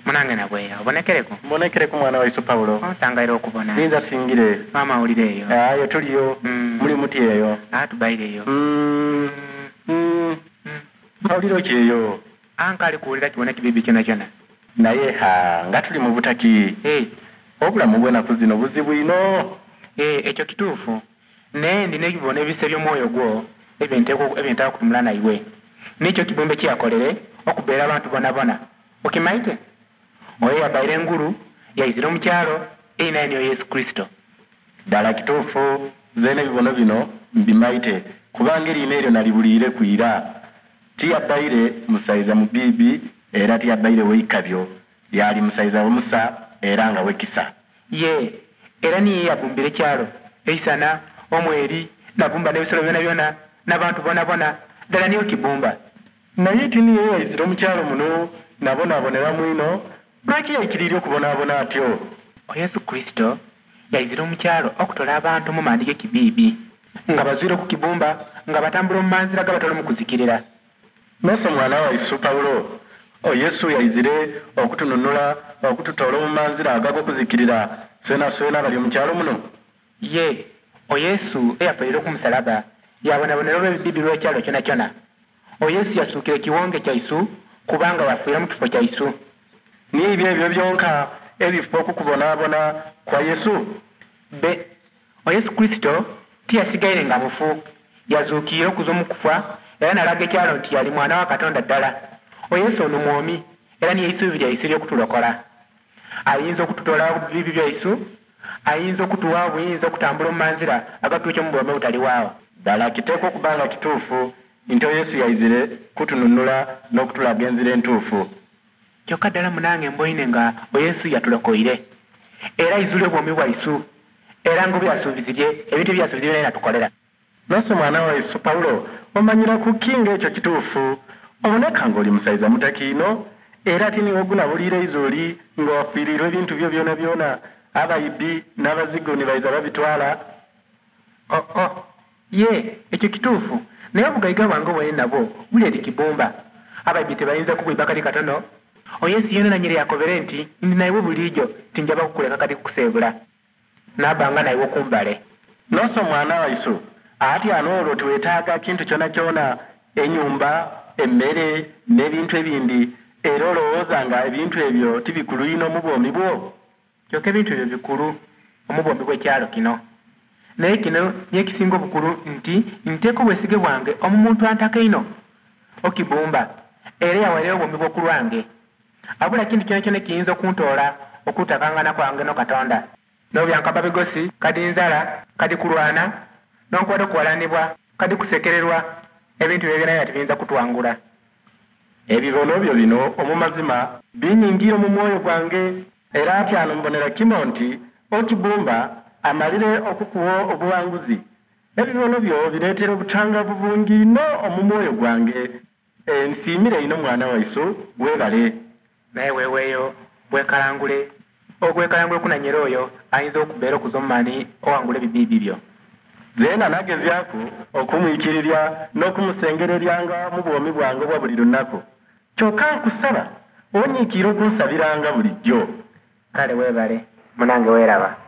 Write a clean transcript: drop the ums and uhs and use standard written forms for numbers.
Munange na bweya obonekereko. Mbonekereko mwana waisu Paulo. Onsangaira okubona. Ninza singire. Mama ulireyo. Ayo tuliyo. Muli muti eyo. Tubaireyo. Mawuliro ki eyo? Ankali kuwulira kiwona kibibi kyona. Naye nga tuli mu butaki. Obulamu bw'ennaku zino buzibu ino. Ekyo kituufu. Naye ndina ebibona ebise by'omwoyo gwo ebyentera kutumula naiwe. N'ekyo kibumbe kyakolere okubeera abantu bonabona. Okimaite? Oyo yabaire engulu yaizire omukyalo erina niyo Yesu Kristo. Ddala kituufu zeena ebibono bino mbimaite kubanga erina eryo nalibuliire kwira. Tiyabaire musaiza mu bibi era tiyabaire weikabyo. Yali musaiza omusa era nga wekisa. Era niye yabumbire ekyalo eisana omweri nabumba n'ebisolo byona n'abantu bonabona ddala niyo kibumba. Naye tiniye yaizire omukyalo muno nabonabonera mwino lwaki yaikirire okubonaabona atyo? Yesu Kristo yaizire omukyalo okutola abantu mu mandi g'ekibiibi nga bazwire ku kibumba nga batambula mu manzira gabatole mu kuzikirira. Noso mwana waisu Paulo, Yesu yaizire okutununula okututoola mu manzira ag'okuzikirira swena bali mu kyalo muno. Yesu eyafiirira ku musalaba yabonabonera olw'ebibibi lw'ekyalo kyona. Yesu yasuukira ekiwonge kyaisu kubanga wafiira mu kifo kyaisu. N'ebyo ebyo byonka ebifo okukubonaabona kwa Yesu. Yesu Kristo tiyasigaire nga mufu, yazuukire okuza mu kufa era nalaga ekyalo nti yali mwana wa Katonda ddala. Yesu ono mwomi era niye isuubi lyaisu ly'okutulokola. Ayinza okututoola ku bibi byaisu, ayinza okutuwa obuyinza okutambula mu manzira agatuuka mu bwome butaliwaawo. Ddala kiteekwa okuba nga kituufu nti Yesu yaizire kutununula n'okutulaga enzira entuufu. Kyokka ddala munange mboine nga Yesu yatulokoire era aizule obwomi bwaisu era ngo byasuubizirye ebintu byasuubizirye naye natukolera. Noso mwana waisu Paulo omanyira ku kinga ekyo kituufu oboneka ng'oli musaiza mutakiino era tini ogunabuliire izoli nga wafiirirwa ebintu byo byona abayibi n'abazigo ne bayiza babitwala. Ekyo kituufu naye obugayiga bwange bwene nabwo buli eri kibumba. Abayibi tebayinza kukwiba kati katono. Yesu yena nanyere yakobere nti ndi naiwe bulijjo tinjaba kukuleka kati kukuseebula nabanga naiwe kumbale. Noso mwana waisu ati anoolwo tiwetaaga kintu kyona enyumba emmere n'ebintu ebindi era olowooza nga ebintu ebyo tibikulu ino mu bwomi bwo? Kyokka ebintu ebyo bikulu omu bwomi bw'ekyalo kino naye kino niye kisinga obukulu nti nteeka obwesige bwange omu muntu antaka ino okibumba era yawalira obwomi bw'oku lwange. Abula kintu kyona kiyinza okuntoola okutakangana kwange no Katonda. N'obyankaba bigosi kadi nzala kadi kulwana n'onkwata okuwalanibwa kadi kusekererwa ebintu ebyo byona tibiyinza kutwangula. Ebibono byo bino omu mazima binyingira mu mwoyo gwange era ati ano mbonera kimo nti okibumba amalire okukuwa obuwanguzi. Ebibono byo bireetera obutangavu bungi ino omu mwoyo gwange. Nsiimire ino mwana waisu weebale. Naye weeweeyo bwekalangule ogwekalangule kunanyera oyo ayinza okubeera okuza omumaani owangula ebibiibi byo. Zeena nagezyaku okumwikirirya n'okumusengereryanga mu bwomi bwange obwa buli lunaku. Kyokka nkusaba onyiikira okunsabiranga bulijjo. Kale weebale munange weeraba.